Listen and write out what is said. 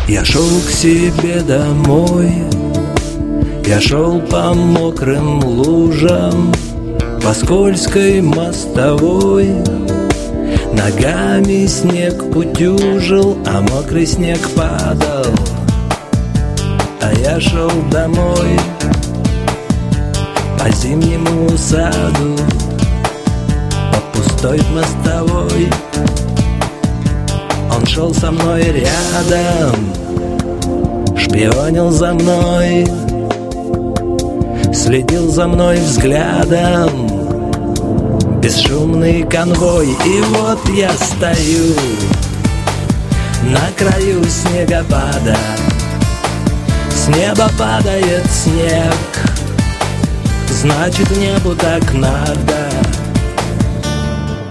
Я шел к себе домой, я шел по мокрым лужам, по скользкой мостовой. Ногами снег утюжил, а мокрый снег падал. А я шел домой по зимнему саду, по пустой мостовой. Он шел со мной рядом, шпионил за мной, следил за мной взглядом. Бесшумный конвой, и вот я стою на краю снегопада. С неба падает снег, значит, небу так надо.